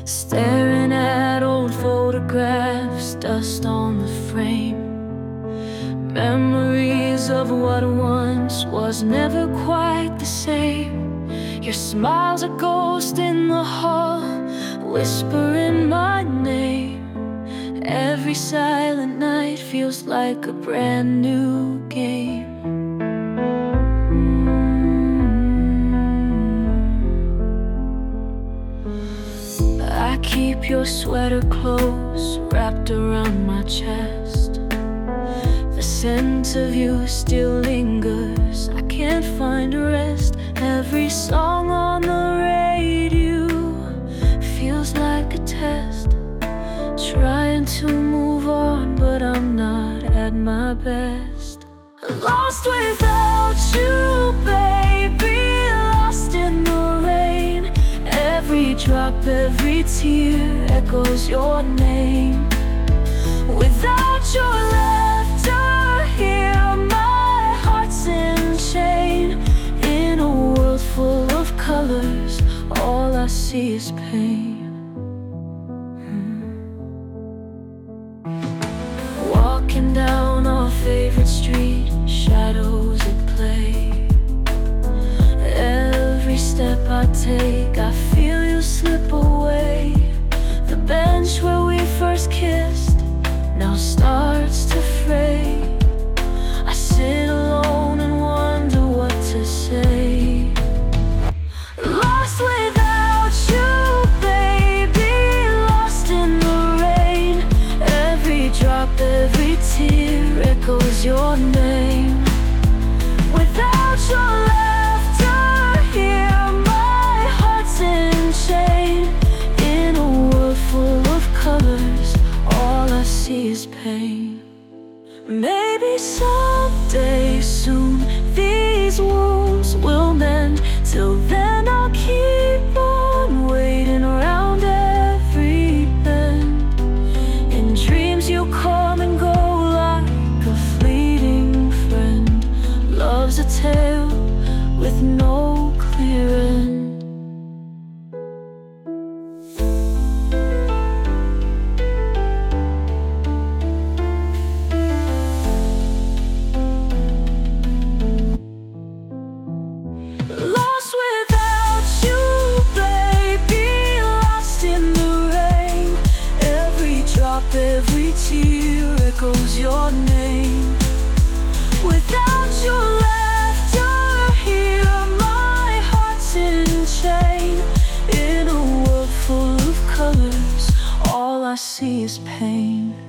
Staring at old photographs, dust on the frame. Memories of what once was never quite the same. Your smile's a ghost in the hall, whispering my name. Every silent night feels like a brand new game. I keep your sweater close, wrapped around my chest. The scent of you still lingers, I can't find a rest. Every song on the radio feels like a test. Trying to move on, but I'm not at my best. Lost without you, baby, lost in the rain. Every drop, every tear echoes your name. Without your laughter here, my heart's in chain. In a world full of colors, all I see is pain. Walking down our favorite street, shadows at play. Every step I take, I feel you slip away. The bench where we first kissed now starts to fray. I sit alone and wonder what to say. Lost without you, baby, lost in the rain. Every drop, every tear echoes your name. Without your laughter here, my heart's in chain. In a world full of colors, all I see is pain. Maybe someday soon these wounds will mend. Till then I'll keep on waiting around every bend. In dreams you come and go like a fleeting friend. Love's a tale with no clear end. Lost without you, baby, lost in the rain. Every drop, every tear echoes your name. Without your laughter here, my heart's in chain. In a world full of colors, all I see is pain.